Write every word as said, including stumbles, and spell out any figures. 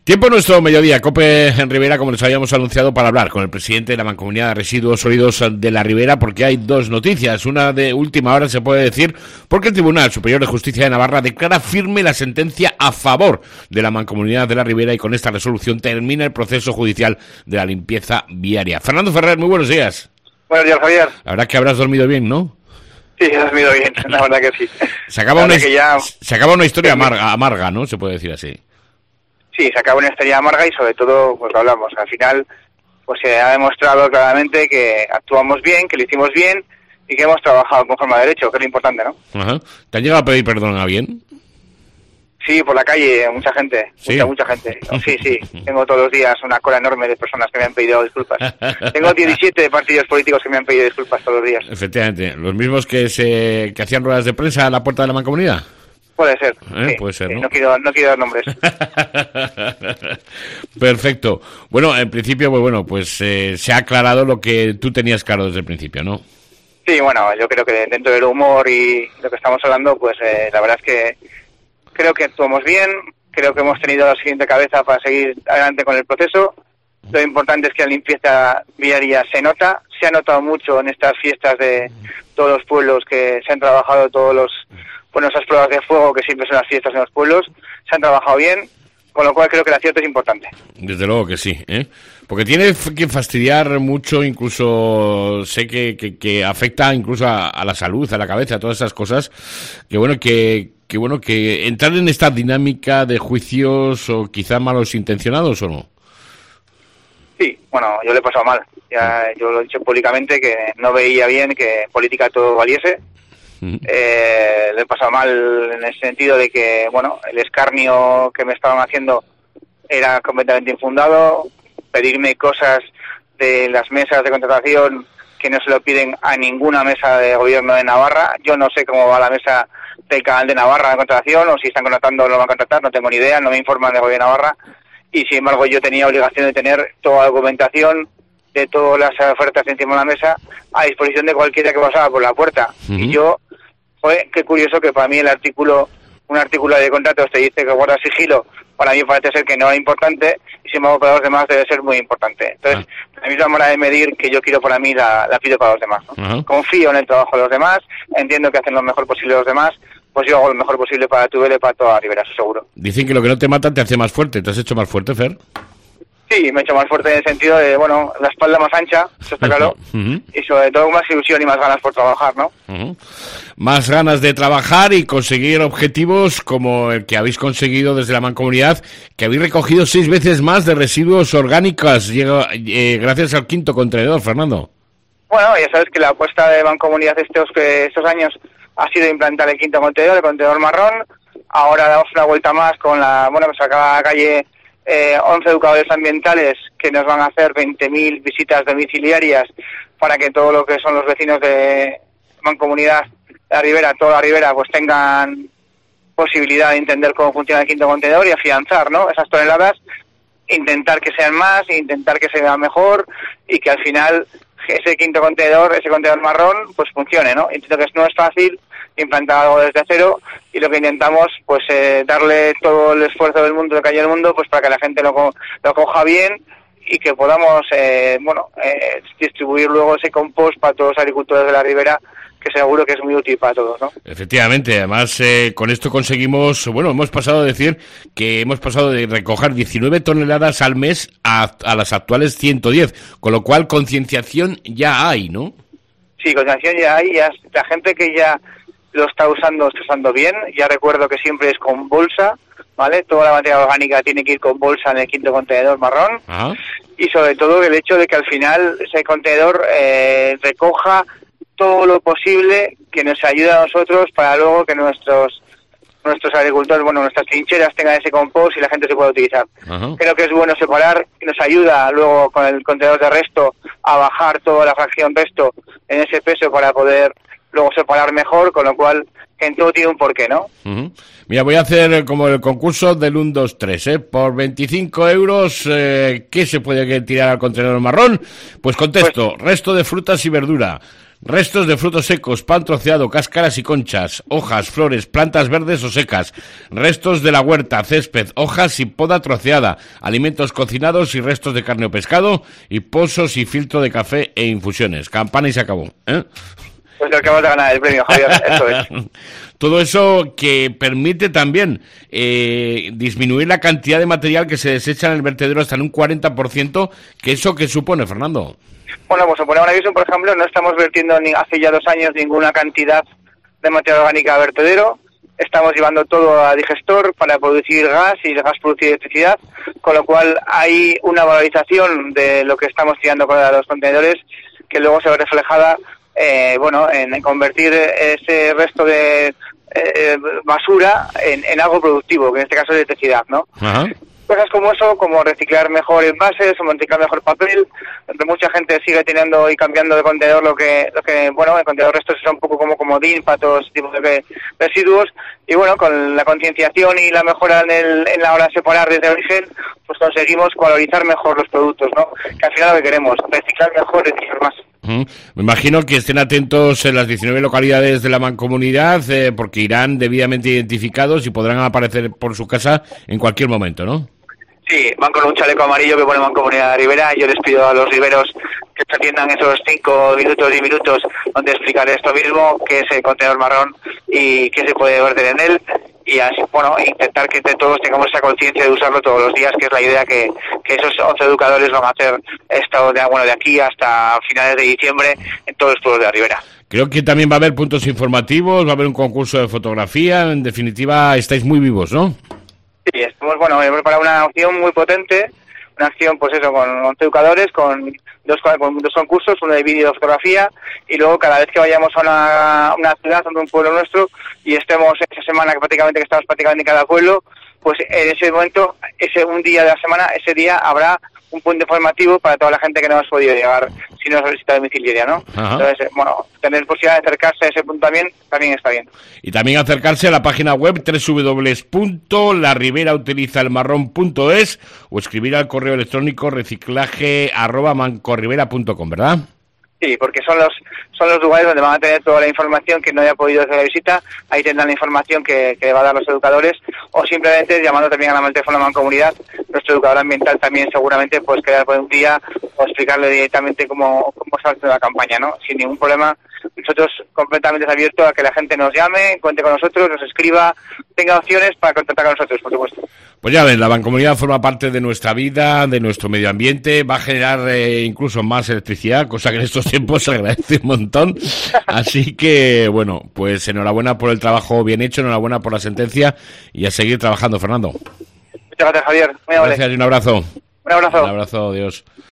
Tiempo nuestro mediodía, COPE en Ribera, como les habíamos anunciado, para hablar con el presidente de la Mancomunidad de Residuos Sólidos de la Ribera, porque hay dos noticias. Una de última hora se puede decir, porque el Tribunal Superior de Justicia de Navarra declara firme la sentencia a favor de la Mancomunidad de la Ribera y con esta resolución termina el proceso judicial de la limpieza viaria. Fernando Ferrer, muy buenos días. Buenos días, Javier. La verdad que habrás dormido bien, ¿no? Sí, he dormido bien, la verdad que sí. Se acaba, una, ya... se acaba una historia amarga, amarga, ¿no? Se puede decir así. Sí, se acaba una historia amarga y sobre todo, pues lo hablamos, al final pues se ha demostrado claramente que actuamos bien, que lo hicimos bien y que hemos trabajado conforme a derecho, que es lo importante, ¿no? Ajá. ¿Te han llegado a pedir perdón a bien? Sí, por la calle, mucha gente, ¿Sí? mucha, mucha gente. Sí, sí, tengo todos los días una cola enorme de personas que me han pedido disculpas. Tengo diecisiete partidos políticos que me han pedido disculpas todos los días. Efectivamente, los mismos que se que hacían ruedas de prensa a la puerta de la Mancomunidad. Puede ser, ¿Eh? sí, Puede ser, sí, ¿no? no quiero, no quiero dar nombres. Perfecto. Bueno, en principio, pues bueno, pues eh, se ha aclarado lo que tú tenías claro desde el principio, ¿no? Sí, bueno, yo creo que dentro del humor y lo que estamos hablando, pues eh, la verdad es que creo que actuamos bien, creo que hemos tenido la siguiente cabeza para seguir adelante con el proceso. Lo importante es que la limpieza viaria se nota, se ha notado mucho en estas fiestas de todos los pueblos que se han trabajado, todos los, bueno, esas pruebas de fuego que siempre son las fiestas en los pueblos, se han trabajado bien, con lo cual creo que el acierto es importante. Desde luego que sí, ¿eh? Porque tiene que fastidiar mucho, incluso sé que, que, que afecta incluso a, a la salud, a la cabeza, a todas esas cosas, que bueno, que, que bueno, que entrar en esta dinámica de juicios o quizá malos intencionados o no. Sí, bueno, yo le he pasado mal, ya yo lo he dicho públicamente que no veía bien que en política todo valiese. Eh, le he pasado mal en el sentido de que, bueno, el escarnio que me estaban haciendo era completamente infundado, pedirme cosas de las mesas de contratación que no se lo piden a ninguna mesa de gobierno de Navarra. Yo no sé cómo va la mesa del canal de Navarra de contratación, o si están contratando o no van a contratar, no tengo ni idea, no me informan del gobierno de Navarra, y sin embargo yo tenía obligación de tener toda la documentación de todas las ofertas encima de la mesa a disposición de cualquiera que pasaba por la puerta. Uh-huh. Y yo, joder, qué curioso que para mí el artículo, un artículo de contratos te dice que guarda sigilo, para mí parece ser que no es importante, y sin embargo para los demás debe ser muy importante. Entonces, uh-huh. la misma manera de medir que yo quiero para mí, la, la pido para los demás, ¿no? Uh-huh. Confío en el trabajo de los demás, entiendo que hacen lo mejor posible los demás, pues yo hago lo mejor posible para Tudela y para toda la Ribera, eso seguro. Dicen que lo que no te mata te hace más fuerte. ¿Te has hecho más fuerte, Fer? Sí, me he hecho más fuerte en el sentido de, bueno, la espalda más ancha, eso está claro, uh-huh. y sobre todo más ilusión y más ganas por trabajar, ¿no? Uh-huh. Más ganas de trabajar y conseguir objetivos como el que habéis conseguido desde la Mancomunidad, que habéis recogido seis veces más de residuos orgánicos llega, eh, gracias al quinto contenedor, Fernando. Bueno, ya sabes que la apuesta de Mancomunidad estos, que estos años ha sido implantar el quinto contenedor, el contenedor marrón. Ahora damos una vuelta más con la, bueno, pues acá a la calle eh, once educadores ambientales que nos van a hacer veinte mil visitas domiciliarias para que todo lo que son los vecinos de Mancomunidad de la Ribera, toda la Ribera, pues tengan posibilidad de entender cómo funciona el quinto contenedor y afianzar, ¿no?, esas toneladas, intentar que sean más, intentar que sea mejor y que al final ese quinto contenedor, ese contenedor marrón, pues funcione, ¿no? Entiendo que no es fácil implantar algo desde cero y lo que intentamos, pues eh, darle todo el esfuerzo del mundo, de calle del mundo, pues para que la gente lo, co- lo coja bien y que podamos, eh, bueno, eh, distribuir luego ese compost para todos los agricultores de la Ribera, que seguro que es muy útil para todos, ¿no? Efectivamente, además eh, con esto conseguimos, bueno, hemos pasado a decir que hemos pasado de recoger diecinueve toneladas al mes a, a las actuales ciento diez, con lo cual concienciación ya hay, ¿no? Sí, concienciación ya hay, ya, la gente que ya lo está usando, está usando bien, ya recuerdo que siempre es con bolsa, ¿vale? Toda la materia orgánica tiene que ir con bolsa en el quinto contenedor marrón. Ajá. Y sobre todo el hecho de que al final ese contenedor eh, recoja todo lo posible que nos ayude a nosotros para luego que nuestros nuestros agricultores, bueno, nuestras trincheras tengan ese compost y la gente se pueda utilizar. Uh-huh. Creo que es bueno separar y nos ayuda luego con el contenedor de resto a bajar toda la fracción resto en ese peso para poder luego separar mejor, con lo cual en todo tiene un porqué, ¿no? Uh-huh. Mira, voy a hacer como el concurso del uno, dos, tres, ¿eh? Por veinticinco euros, eh, ¿qué se puede tirar al contenedor marrón? Pues contesto, pues, resto de frutas y verdura. Restos de frutos secos, pan troceado, cáscaras y conchas, hojas, flores, plantas verdes o secas, restos de la huerta, césped, hojas y poda troceada, alimentos cocinados y restos de carne o pescado, y pozos y filtro de café e infusiones. Campana y se acabó, ¿eh? Pues acabas de ganar el premio, Javier, eso es. Todo eso que permite también eh, disminuir la cantidad de material que se desecha en el vertedero hasta en un cuarenta por ciento, que eso que supone, Fernando. Bueno, pues supone una visión, por ejemplo, no estamos vertiendo ni hace ya dos años ninguna cantidad de materia orgánica a vertedero, estamos llevando todo a digestor para producir gas y el gas produce electricidad, con lo cual hay una valorización de lo que estamos tirando con los contenedores que luego se ve reflejada Eh, bueno, en, en convertir ese resto de eh, basura en, en algo productivo, que en este caso es electricidad, ¿no? Ajá. Cosas como eso, como reciclar mejor envases o reciclar mejor papel, donde mucha gente sigue teniendo y cambiando de contenedor lo que, lo que bueno, el contenedor restos es un poco como comodín para todos los tipos de residuos, y bueno, con la concienciación y la mejora en, el, en la hora de separar desde el origen, pues conseguimos valorizar mejor los productos, ¿no? Que al final lo que queremos, reciclar mejor, reciclar más. Uh-huh. Me imagino que estén atentos en las diecinueve localidades de la Mancomunidad, eh, porque irán debidamente identificados y podrán aparecer por su casa en cualquier momento, ¿no? Sí, van con un chaleco amarillo que pone Mancomunidad de Ribera. Yo les pido a los riberos que se atiendan esos cinco minutos, diez minutos, donde explicar esto mismo, qué es el contenedor marrón y qué se puede verter en él. Y así, bueno, intentar que todos tengamos esa conciencia de usarlo todos los días, que es la idea que, que esos once educadores van a hacer esto de, bueno, de aquí hasta finales de diciembre en todos los pueblos de la Ribera. Creo que también va a haber puntos informativos, va a haber un concurso de fotografía. En definitiva, estáis muy vivos, ¿no? Sí, estamos, bueno, hemos preparado una acción muy potente, una acción, pues eso, con once educadores, con dos, con dos concursos, uno de vídeo y de fotografía, y luego cada vez que vayamos a una, una ciudad, a un pueblo nuestro, y estemos esa semana que prácticamente que estamos prácticamente en cada pueblo, pues en ese momento, ese un día de la semana, ese día habrá un punto informativo para toda la gente que no hemos podido llegar si no es visita domiciliaria, ¿no? Ajá. Entonces, bueno, tener posibilidad de acercarse a ese punto también, también está bien. Y también acercarse a la página web doble u doble u doble u punto la ribera utiliza el marrón punto es o escribir al correo electrónico reciclaje arroba mancorribera punto com, ¿verdad? Sí, porque son los son los lugares donde van a tener toda la información que no haya podido hacer la visita, ahí tendrán la información que, que va a dar los educadores, o simplemente llamando también a la teléfono de Mancomunidad, nuestro educador ambiental también seguramente pues quedar por un día o explicarle directamente cómo, cómo está haciendo la campaña, ¿no? Sin ningún problema. Nosotros completamente abiertos a que la gente nos llame, cuente con nosotros, nos escriba, tenga opciones para contactar con nosotros, por supuesto. Pues ya ven, la Mancomunidad forma parte de nuestra vida, de nuestro medio ambiente, va a generar eh, incluso más electricidad, cosa que en estos tiempos se agradece un montón. Así que, bueno, pues enhorabuena por el trabajo bien hecho, enhorabuena por la sentencia y a seguir trabajando, Fernando. Muchas gracias, Javier. Muy amable. Gracias y un abrazo. Un abrazo. Un abrazo, adiós.